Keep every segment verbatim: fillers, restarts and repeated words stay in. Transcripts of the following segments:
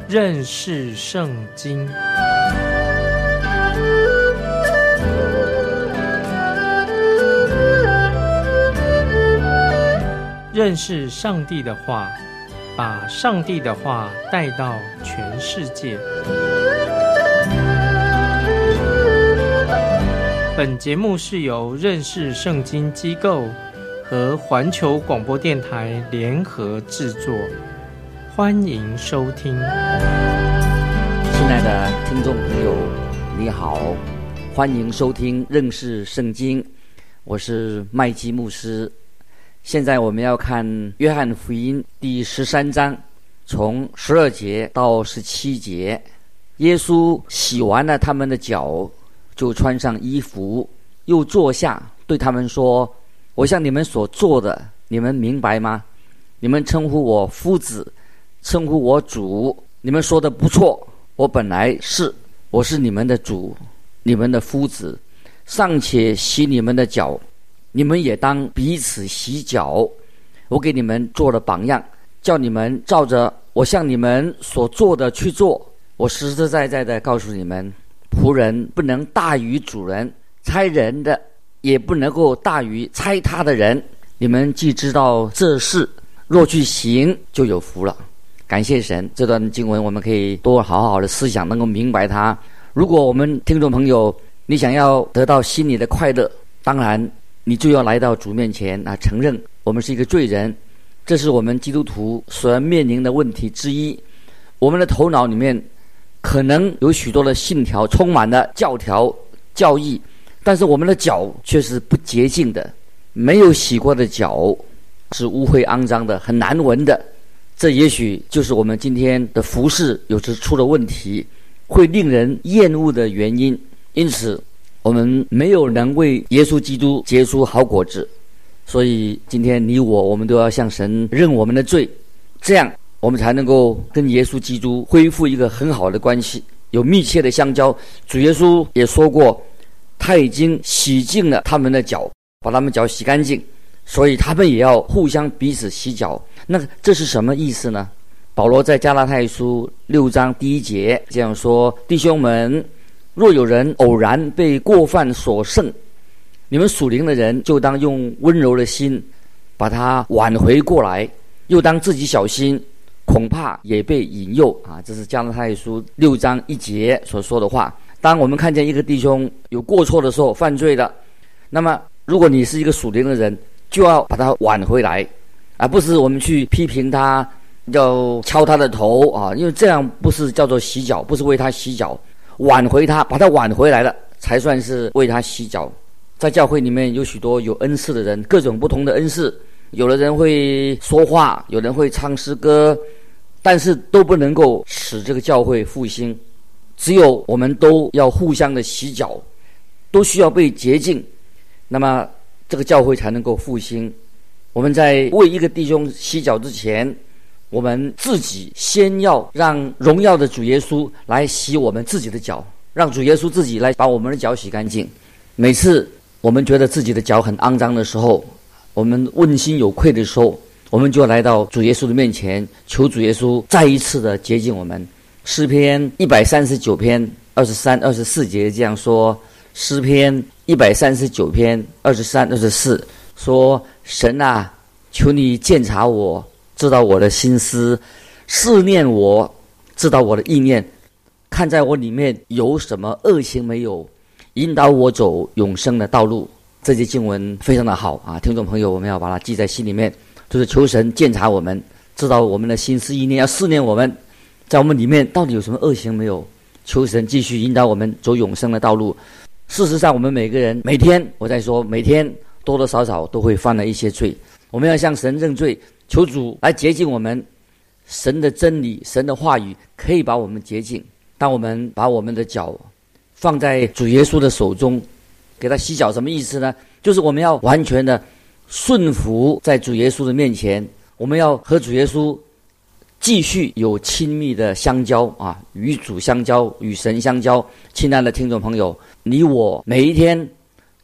认识圣经。认识上帝的话，把上帝的话带到全世界。本节目是由认识圣经机构和环球广播电台联合制作，欢迎收听。亲爱的听众朋友，你好，欢迎收听认识圣经，我是麦基牧师。现在我们要看约翰福音第十三章，从十二节到十七节。耶稣洗完了他们的脚，就穿上衣服，又坐下，对他们说：我向你们所做的，你们明白吗？你们称呼我夫子，称呼我主，你们说的不错，我本来是，我是你们的主，你们的夫子，尚且洗你们的脚，你们也当彼此洗脚。我给你们做了榜样，叫你们照着我向你们所做的去做。我实实在在的告诉你们，仆人不能大于主人，差人的也不能够大于差他的人。你们既知道这事，若去行，就有福了。感谢神，这段经文我们可以多好好的思想，能够明白它。如果我们听众朋友你想要得到心里的快乐，当然你就要来到主面前啊，承认我们是一个罪人，这是我们基督徒所要面临的问题之一。我们的头脑里面可能有许多的信条，充满了教条教义，但是我们的脚却是不洁净的，没有洗过的脚是污秽肮脏的，很难闻的。这也许就是我们今天的服事有时出了问题，会令人厌恶的原因。因此我们没有能为耶稣基督结出好果子，所以今天你我我们都要向神认我们的罪，这样我们才能够跟耶稣基督恢复一个很好的关系，有密切的相交。主耶稣也说过，他已经洗净了他们的脚，把他们脚洗干净，所以他们也要互相彼此洗脚。那这是什么意思呢？保罗在加拉太书六章第一节这样说：弟兄们，若有人偶然被过犯所胜，你们属灵的人就当用温柔的心把他挽回过来，又当自己小心，恐怕也被引诱啊！这是加拉太书六章一节所说的话。当我们看见一个弟兄有过错的时候，犯罪了，那么如果你是一个属灵的人，就要把他挽回来，而不是我们去批评他，要敲他的头啊！因为这样不是叫做洗脚，不是为他洗脚，挽回他，把他挽回来了，才算是为他洗脚。在教会里面有许多有恩赐的人，各种不同的恩赐，有的人会说话，有人会唱诗歌，但是都不能够使这个教会复兴。只有我们都要互相的洗脚，都需要被洁净，那么这个教会才能够复兴。我们在为一个弟兄洗脚之前，我们自己先要让荣耀的主耶稣来洗我们自己的脚，让主耶稣自己来把我们的脚洗干净。每次我们觉得自己的脚很肮脏的时候，我们问心有愧的时候，我们就来到主耶稣的面前，求主耶稣再一次的洁净我们。诗篇一百三十九篇二十三、二十四节这样说：诗篇一百三十九篇二十三、二十四说：神啊，求你鉴察我，知道我的心思，试念我，知道我的意念，看在我里面有什么恶行没有，引导我走永生的道路。这节经文非常的好啊，听众朋友，我们要把它记在心里面，就是求神鉴察我们，知道我们的心思意念，要试念我们，在我们里面到底有什么恶行没有，求神继续引导我们走永生的道路。事实上我们每个人每天，我在说每天多多少少都会犯了一些罪，我们要向神认罪，求主来洁净我们。神的真理，神的话语可以把我们洁净。当我们把我们的脚放在主耶稣的手中，给他洗脚，什么意思呢？就是我们要完全的顺服在主耶稣的面前，我们要和主耶稣继续有亲密的相交啊，与主相交，与神相交。亲爱的听众朋友，你我每一天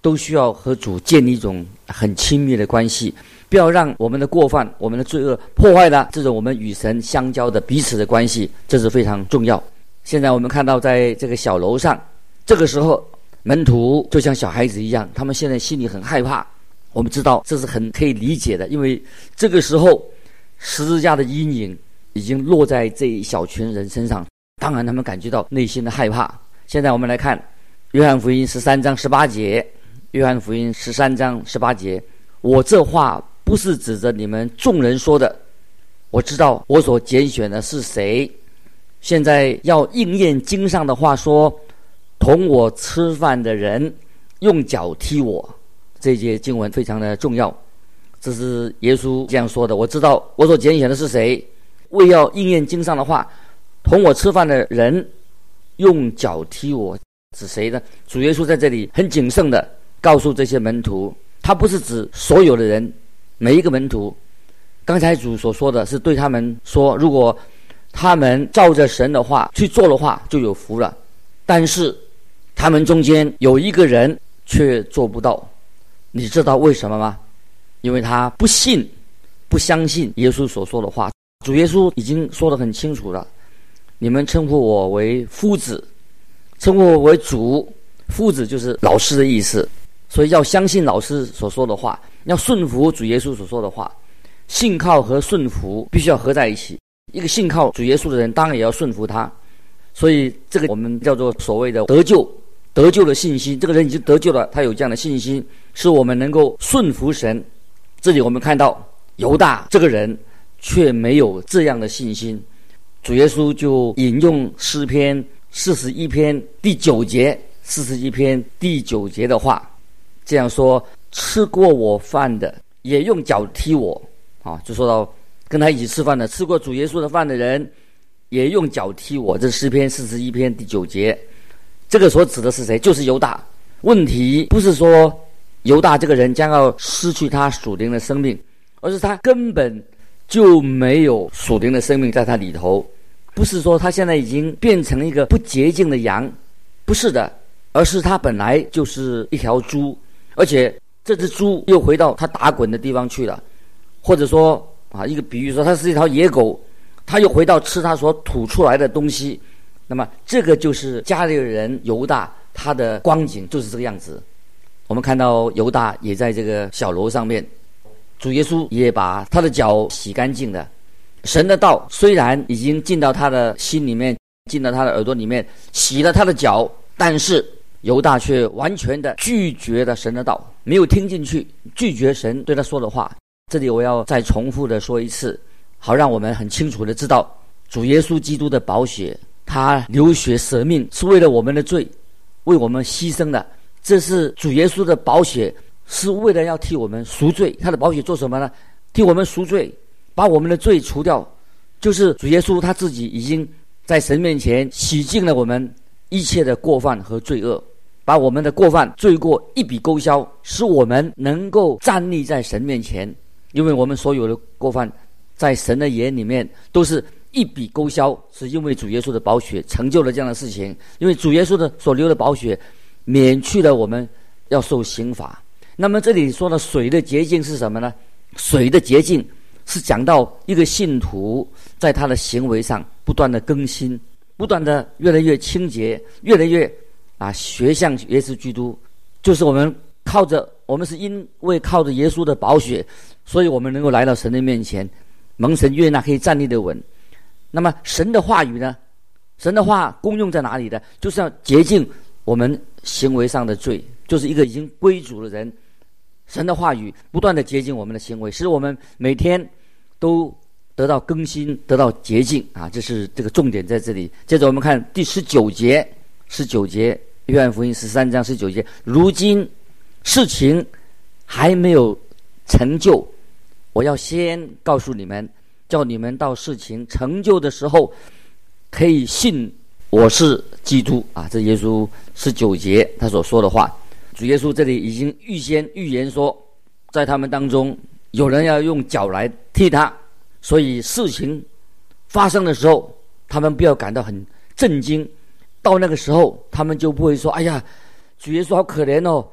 都需要和主建立一种很亲密的关系，不要让我们的过犯、我们的罪恶破坏了这种我们与神相交的彼此的关系，这是非常重要。现在我们看到在这个小楼上，这个时候门徒就像小孩子一样，他们现在心里很害怕。我们知道这是很可以理解的，因为这个时候十字架的阴影已经落在这一小群人身上，当然他们感觉到内心的害怕。现在我们来看约翰福音十三章十八节，约翰福音十三章十八节，我这话不是指着你们众人说的，我知道我所拣选的是谁。现在要应验经上的话说，同我吃饭的人用脚踢我。这一节经文非常的重要，这是耶稣这样说的，我知道我所拣选的是谁，为要应验经上的话，同我吃饭的人用脚踢我，指谁呢？主耶稣在这里很谨慎的告诉这些门徒，他不是指所有的人，每一个门徒。刚才主所说的是对他们说，如果他们照着神的话去做的话，就有福了。但是他们中间有一个人却做不到，你知道为什么吗？因为他不信，不相信耶稣所说的话。主耶稣已经说得很清楚了，你们称呼我为夫子，称呼我为主，夫子就是老师的意思，所以要相信老师所说的话，要顺服主耶稣所说的话。信靠和顺服必须要合在一起，一个信靠主耶稣的人当然也要顺服他，所以这个我们叫做所谓的得救，得救的信心。这个人已经得救了，他有这样的信心，是我们能够顺服神。这里我们看到犹大这个人却没有这样的信心，主耶稣就引用诗篇四十一篇第九节，四十一篇第九节的话，这样说：吃过我饭的也用脚踢我。啊，就说到跟他一起吃饭的，吃过主耶稣的饭的人也用脚踢我。这是诗篇四十一篇第九节，这个所指的是谁？就是犹大。问题不是说犹大这个人将要失去他属灵的生命，而是他根本就没有属灵的生命在他里头。不是说他现在已经变成一个不洁净的羊，不是的，而是他本来就是一条猪，而且这只猪又回到他打滚的地方去了。或者说啊，一个比喻说，它是一条野狗，它又回到吃它所吐出来的东西。那么这个就是加利利人犹大他的光景，就是这个样子。我们看到犹大也在这个小楼上面，主耶稣也把他的脚洗干净了。神的道虽然已经进到他的心里面，进到他的耳朵里面，洗了他的脚，但是犹大却完全的拒绝了神的道，没有听进去，拒绝神对他说的话。这里我要再重复的说一次，好让我们很清楚的知道，主耶稣基督的宝血，他流血舍命是为了我们的罪，为我们牺牲的。这是主耶稣的宝血，是为了要替我们赎罪。他的宝血做什么呢？替我们赎罪，把我们的罪除掉。就是主耶稣他自己已经在神面前洗净了我们一切的过犯和罪恶，把我们的过犯罪过一笔勾销，使我们能够站立在神面前。因为我们所有的过犯在神的眼里面都是一笔勾销，是因为主耶稣的宝血成就了这样的事情。因为主耶稣的所流的宝血免去了我们要受刑罚。那么这里说的水的洁净是什么呢？水的洁净是讲到一个信徒在他的行为上不断的更新，不断的越来越清洁，越来越啊学像耶稣基督。就是我们靠着我们是因为靠着耶稣的宝血，所以我们能够来到神的面前，蒙神悦纳，可以站立的稳。那么神的话语呢？神的话功用在哪里呢？就是要洁净我们行为上的罪，就是一个已经归主的人，神的话语不断的洁净我们的行为，使我们每天都得到更新，得到洁净啊！这是这个重点在这里。接着我们看第十九节，十九节，约翰福音十三章十九节，如今事情还没有成就，我要先告诉你们，叫你们到事情成就的时候，可以信我是基督啊！这耶稣十九节他所说的话，主耶稣这里已经预先预言说，在他们当中有人要用脚来踢他，所以事情发生的时候，他们不要感到很震惊。到那个时候，他们就不会说：“哎呀，主耶稣好可怜哦，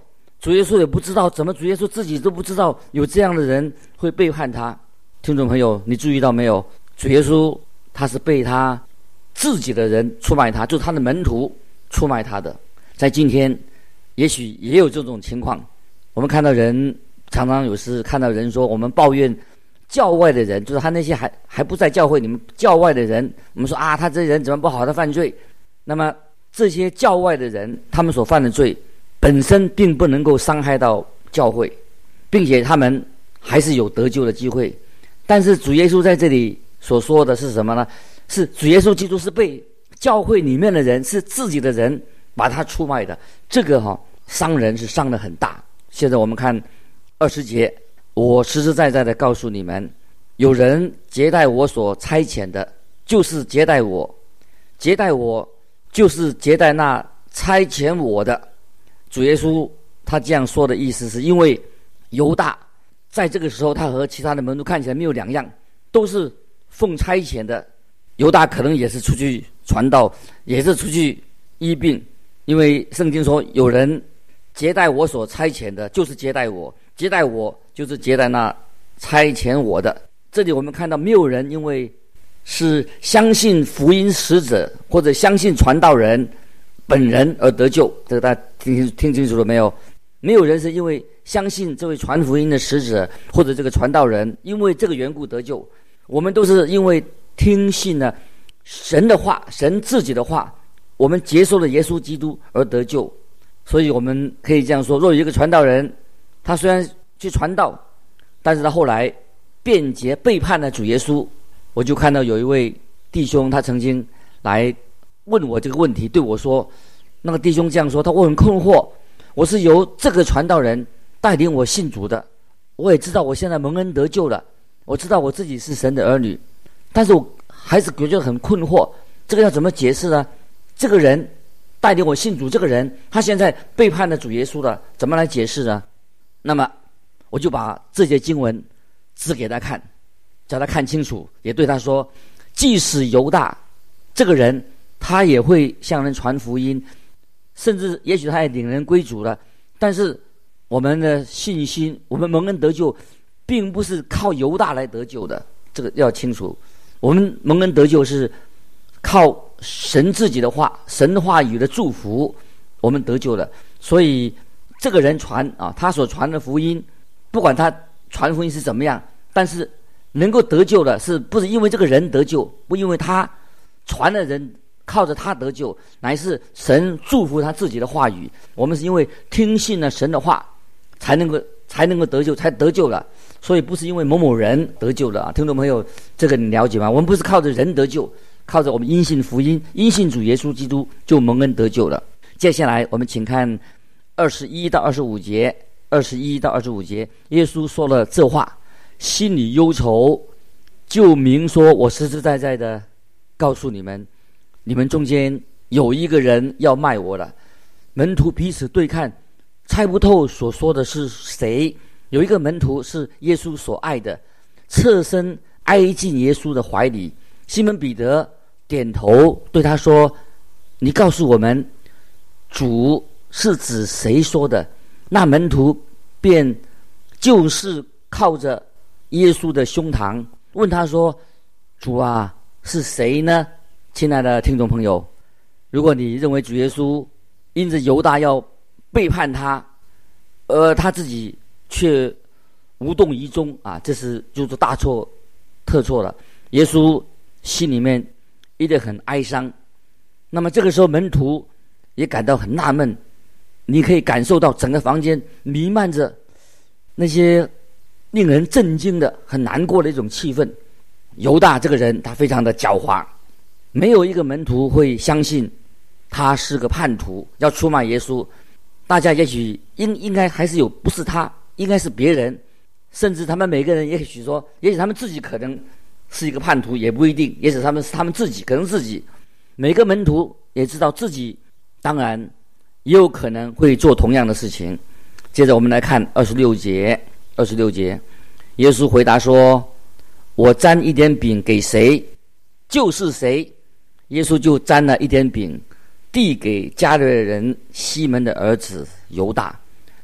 主耶稣也不知道，怎么主耶稣自己都不知道有这样的人会背叛他。听众朋友，你注意到没有？主耶稣他是被他自己的人出卖他，就是他的门徒出卖他的。在今天也许也有这种情况，我们看到人常常有时看到人说，我们抱怨教外的人，就是他那些还还不在教会里面教外的人，我们说啊，他这人怎么不好，他犯罪。那么这些教外的人，他们所犯的罪本身并不能够伤害到教会，并且他们还是有得救的机会。但是主耶稣在这里所说的是什么呢？是主耶稣基督是被教会里面的人，是自己的人把他出卖的。这个哈、哦、伤人是伤得很大。现在我们看二十节，我实实在在的告诉你们，有人接待我所差遣的，就是接待我；接待我，就是接待那差遣我的。主耶稣他这样说的意思，是因为犹大在这个时候，他和其他的门徒看起来没有两样，都是奉差遣的。犹大可能也是出去传道，也是出去医病，因为圣经说，有人接待我所差遣的，就是接待我；接待我，就是接待那差遣我的。这里我们看到，没有人因为是相信福音使者或者相信传道人本人而得救。这个大家听听清楚了没有？没有人是因为相信这位传福音的使者或者这个传道人，因为这个缘故得救。我们都是因为听信了神的话，神自己的话，我们接受了耶稣基督而得救。所以我们可以这样说，若有一个传道人，他虽然去传道，但是他后来辩解背叛了主耶稣。我就看到有一位弟兄，他曾经来问我这个问题，对我说，那个弟兄这样说，他我很困惑，我是由这个传道人带领我信主的，我也知道我现在蒙恩得救了，我知道我自己是神的儿女，但是我还是觉得很困惑，这个要怎么解释呢？这个人带领我信主，这个人他现在背叛了主耶稣了，怎么来解释呢？那么我就把这些经文指给他看，叫他看清楚，也对他说，即使犹大这个人，他也会向人传福音，甚至也许他也领人归主了，但是我们的信心，我们蒙恩得救并不是靠犹大来得救的，这个要清楚。我们蒙恩得救是靠神自己的话，神的话语的祝福，我们得救了。所以这个人传啊，他所传的福音，不管他传福音是怎么样，但是能够得救的，是不是因为这个人得救，不因为他传的人靠着他得救，乃是神祝福他自己的话语。我们是因为听信了神的话，才能够才能够得救，才得救了。所以不是因为某某人得救了啊，听众朋友，这个你了解吗？我们不是靠着人得救，靠着我们因信福音，因信主耶稣基督就蒙恩得救了。接下来我们请看二十一到二十五节，二十一到二十五节，耶稣说了这话，心里忧愁，就明说，我实实在在的告诉你们，你们中间有一个人要卖我了。门徒彼此对看，猜不透所说的是谁。有一个门徒是耶稣所爱的，侧身挨进耶稣的怀里。西门彼得点头对他说，你告诉我们，主是指谁说的？那门徒便就是靠着耶稣的胸膛问他说，主啊，是谁呢？亲爱的听众朋友，如果你认为主耶稣因着犹大要背叛他，而他自己却无动于衷啊，这是就是大错特错了。耶稣心里面一定很哀伤。那么这个时候门徒也感到很纳闷，你可以感受到整个房间弥漫着那些令人震惊的很难过的一种气氛。犹大这个人他非常的狡猾，没有一个门徒会相信他是个叛徒要出卖耶稣。大家也许应应该还是有，不是他，应该是别人，甚至他们每个人也许说，也许他们自己可能是一个叛徒，也不一定，也许他们是他们自己，可能自己每个门徒也知道自己当然也有可能会做同样的事情。接着我们来看二十六节，二十六节，耶稣回答说，我沾一点饼给谁，就是谁。耶稣就沾了一点饼，递给加略人西门的儿子犹大。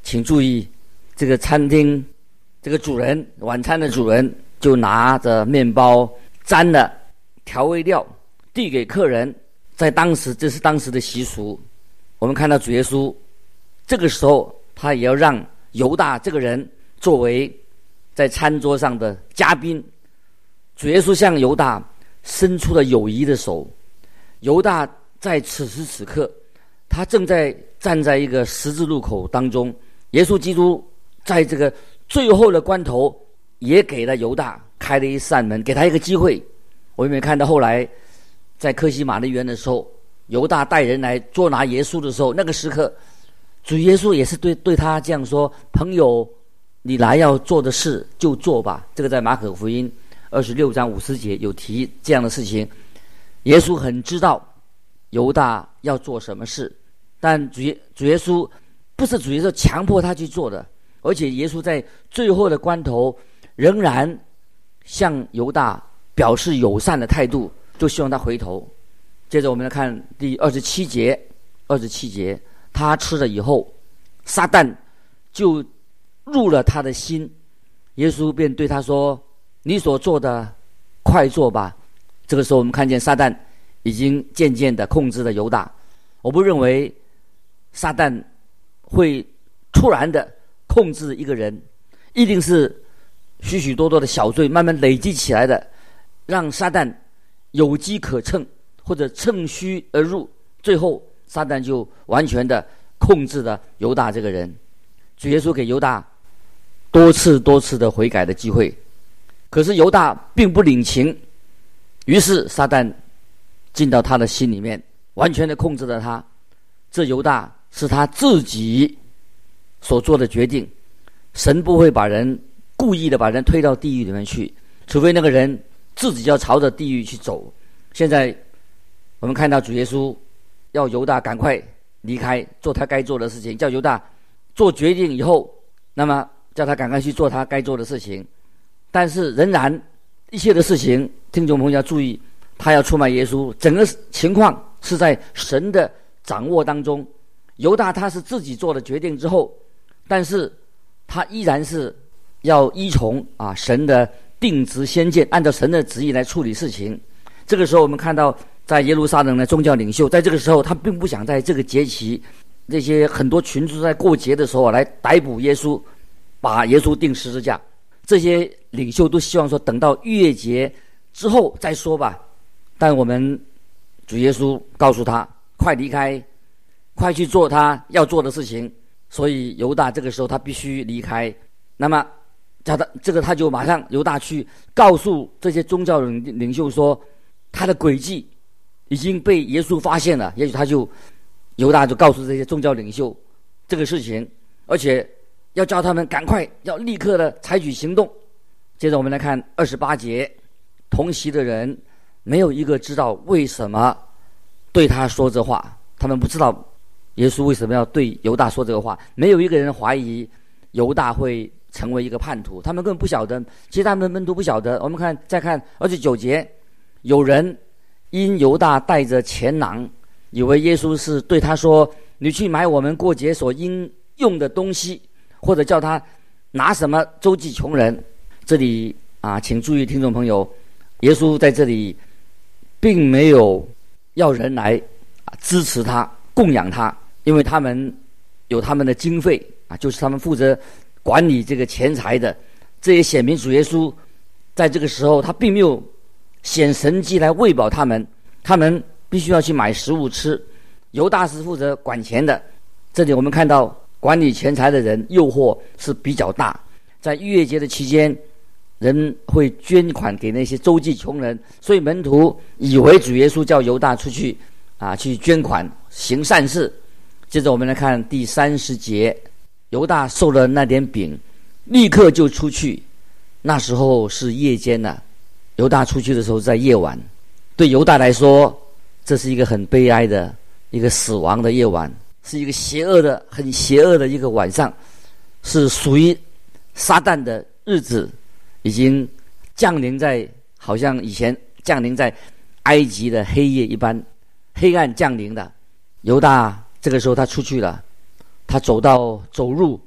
请注意，这个餐厅这个主人，晚餐的主人就拿着面包沾了调味料递给客人。在当时，这是当时的习俗。我们看到主耶稣这个时候，他也要让犹大这个人作为在餐桌上的嘉宾。主耶稣向犹大伸出了友谊的手。犹大在此时此刻，他正在站在一个十字路口当中。耶稣基督在这个最后的关头，也给了犹大开了一扇门，给他一个机会。我们也看到后来在客西马尼园的时候，犹大带人来捉拿耶稣的时候，那个时刻主耶稣也是对对他这样说：朋友，你来要做的事就做吧。这个在马可福音二十六章五十节有提这样的事情。耶稣很知道犹大要做什么事，但主耶主耶稣不是主耶稣强迫他去做的，而且耶稣在最后的关头仍然向犹大表示友善的态度，就希望他回头。接着我们来看第二十七节，二十七节，他吃了以后，撒旦就入了他的心，耶稣便对他说：你所做的快做吧。这个时候我们看见撒旦已经渐渐的控制了犹大。我不认为撒旦会突然的控制一个人，一定是许许多多的小罪慢慢累积起来的，让撒旦有机可乘，或者趁虚而入，最后撒旦就完全的控制了犹大这个人。主耶稣给犹大多次多次的悔改的机会，可是犹大并不领情，于是撒旦进到他的心里面，完全的控制了他。这犹大是他自己所做的决定，神不会把人故意的把人推到地狱里面去，除非那个人自己要朝着地狱去走。现在我们看到主耶稣要犹大赶快离开，做他该做的事情，叫犹大做决定以后，那么叫他赶快去做他该做的事情。但是仍然一切的事情，听众朋友要注意，他要出卖耶稣，整个情况是在神的掌握当中。犹大他是自己做了决定之后，但是他依然是要依从啊神的定旨先见，按照神的旨意来处理事情。这个时候我们看到在耶路撒冷的宗教领袖，在这个时候他并不想在这个节期，这些很多群众在过节的时候来逮捕耶稣，把耶稣钉十字架。这些领袖都希望说等到逾越节之后再说吧。但我们主耶稣告诉他快离开，快去做他要做的事情。所以犹大这个时候他必须离开。那么叫他这个他就马上犹大去告诉这些宗教领领袖说，他的诡计已经被耶稣发现了。也许他就犹大就告诉这些宗教领袖这个事情，而且要叫他们赶快要立刻的采取行动。接着我们来看二十八节，同席的人没有一个知道为什么对他说这话，他们不知道耶稣为什么要对犹大说这个话，没有一个人怀疑犹大会成为一个叛徒，他们根本不晓得，其实他们门徒不晓得。我们看再看二十九节，有人因犹大带着钱囊，以为耶稣是对他说，你去买我们过节所应用的东西，或者叫他拿什么周济穷人。这里啊，请注意听众朋友，耶稣在这里并没有要人来啊支持他供养他，因为他们有他们的经费啊，就是他们负责管理这个钱财的。这也显明主耶稣在这个时候他并没有显神迹来喂饱他们，他们必须要去买食物吃。犹大是负责管钱的，这里我们看到管理钱财的人诱惑是比较大。在逾越节的期间，人会捐款给那些周济穷人，所以门徒以为主耶稣叫犹大出去啊去捐款行善事。接着我们来看第三十节，犹大受了那点饼，立刻就出去。那时候是夜间了，犹大出去的时候在夜晚。对犹大来说，这是一个很悲哀的一个死亡的夜晚，是一个邪恶的很邪恶的一个晚上，是属于撒旦的日子，已经降临在好像以前降临在埃及的黑夜一般，黑暗降临的。犹大这个时候他出去了，他走到走入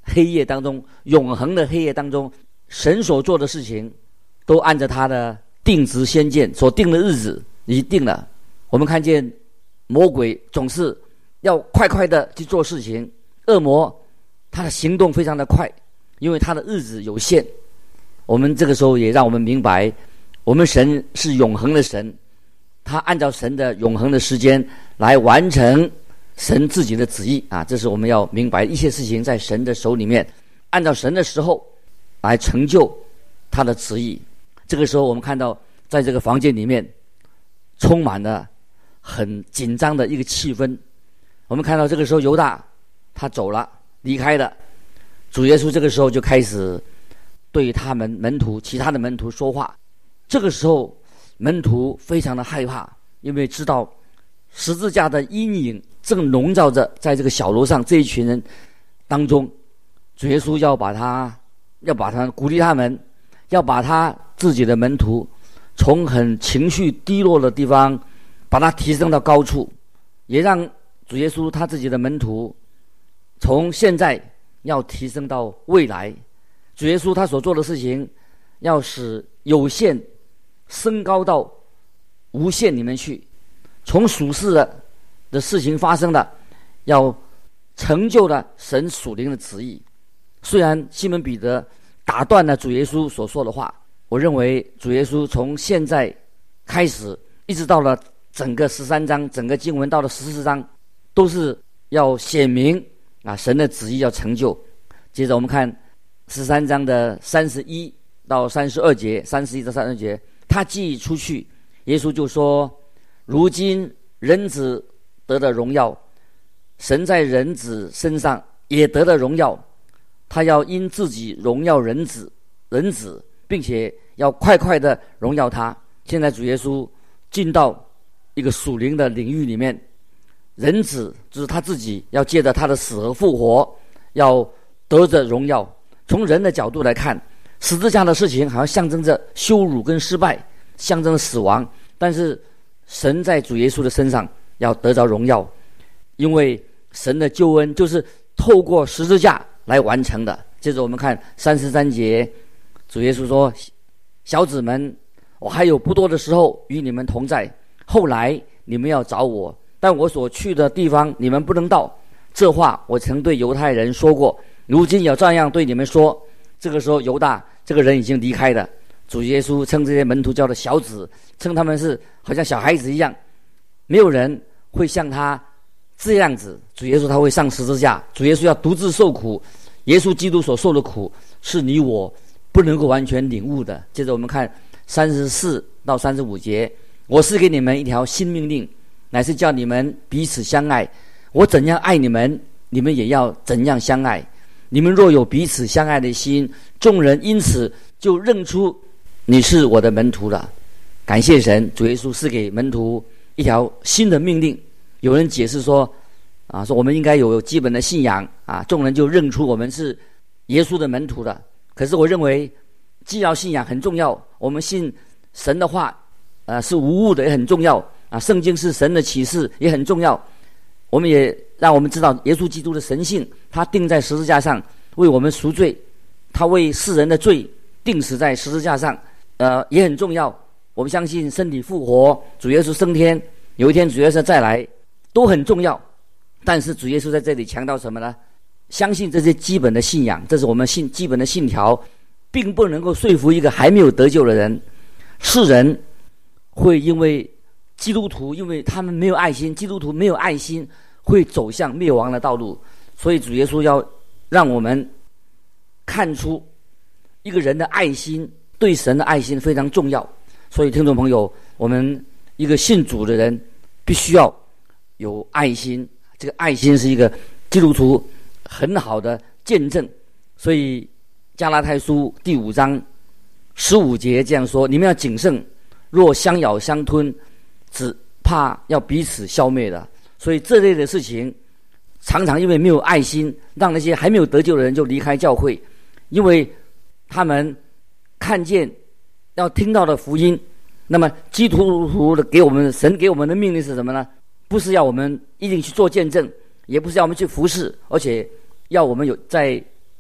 黑夜当中，永恒的黑夜当中，神所做的事情都按照他的定时先见所定的日子已定了。我们看见魔鬼总是要快快的去做事情，恶魔他的行动非常的快，因为他的日子有限。我们这个时候也让我们明白，我们神是永恒的神，他按照神的永恒的时间来完成神自己的旨意啊！这是我们要明白，一切事情在神的手里面，按照神的时候来成就他的旨意。这个时候我们看到在这个房间里面充满了很紧张的一个气氛。我们看到这个时候犹大他走了，离开了，主耶稣这个时候就开始对他们门徒其他的门徒说话。这个时候门徒非常的害怕，因为知道十字架的阴影正笼罩着在这个小楼上这一群人当中，主耶稣要把他要把他鼓励他们，要把他自己的门徒从很情绪低落的地方把他提升到高处，也让主耶稣他自己的门徒从现在要提升到未来。主耶稣他所做的事情要使有限升高到无限里面去，从属世的的事情发生了，要成就了神属灵的旨意。虽然西门彼得打断了主耶稣所说的话，我认为主耶稣从现在开始一直到了整个十三章，整个经文到了十四章，都是要显明啊神的旨意要成就。接着我们看十三章的三十一到三十二节，三十一到三十二节，他既出去，耶稣就说：如今人子得了荣耀，神在人子身上也得了荣耀，他要因自己荣耀人子人子，并且要快快的荣耀他。现在主耶稣进到一个属灵的领域里面，人子就是他自己要借着他的死和复活要得着荣耀。从人的角度来看，十字架的事情好像象征着羞辱跟失败，象征着死亡，但是神在主耶稣的身上要得着荣耀，因为神的救恩就是透过十字架来完成的。接着我们看三十三节，主耶稣说：小子们，我还有不多的时候与你们同在，后来你们要找我，但我所去的地方你们不能到。这话我曾对犹太人说过，如今也照样对你们说。这个时候犹大这个人已经离开了，主耶稣称这些门徒叫做小子，称他们是好像小孩子一样，没有人会像他这样子。主耶稣他会上十字架，主耶稣要独自受苦，耶稣基督所受的苦是你我不能够完全领悟的。接着我们看三十四到三十五节，我是给你们一条新命令，乃是叫你们彼此相爱，我怎样爱你们，你们也要怎样相爱。你们若有彼此相爱的心，众人因此就认出你是我的门徒了。感谢神，主耶稣是给门徒一条新的命令。有人解释说啊，说我们应该有基本的信仰啊，众人就认出我们是耶稣的门徒了。可是我认为既要信仰很重要，我们信神的话啊是无误的也很重要啊，圣经是神的启示也很重要。我们也让我们知道耶稣基督的神性，他钉在十字架上为我们赎罪，他为世人的罪钉死在十字架上，呃，也很重要。我们相信身体复活，主耶稣升天，有一天主耶稣再来，都很重要。但是主耶稣在这里强调什么呢？相信这些基本的信仰，这是我们信基本的信条，并不能够说服一个还没有得救的人。世人会因为基督徒，因为他们没有爱心，基督徒没有爱心，会走向灭亡的道路。所以主耶稣要让我们看出一个人的爱心，对神的爱心非常重要。所以听众朋友，我们一个信主的人必须要有爱心，这个爱心是一个基督徒很好的见证。所以加拉太书第五章十五节这样说：你们要谨慎，若相咬相吞，只怕要彼此消灭的。所以这类的事情常常因为没有爱心，让那些还没有得救的人就离开教会，因为他们看见要听到的福音。那么基督徒的给我们神给我们的命令是什么呢？不是要我们一定去做见证，也不是要我们去服侍，而且要我们有在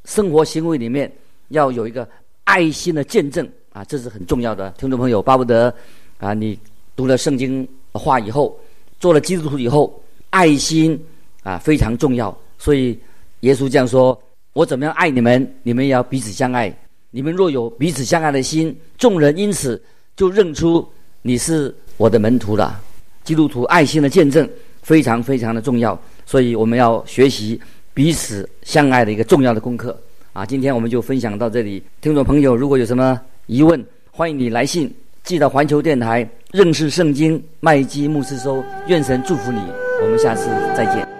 生活行为里面要有一个爱心的见证啊，这是很重要的。听众朋友，巴不得啊，你读了圣经的话以后，做了基督徒以后，爱心啊非常重要。所以耶稣这样说：我怎么样爱你们，你们也要彼此相爱。你们若有彼此相爱的心，众人因此就认出你是我的门徒了。基督徒爱心的见证非常非常的重要，所以我们要学习彼此相爱的一个重要的功课啊！今天我们就分享到这里。听众朋友，如果有什么疑问，欢迎你来信寄到环球电台认识圣经麦基牧师收。愿神祝福你，我们下次再见。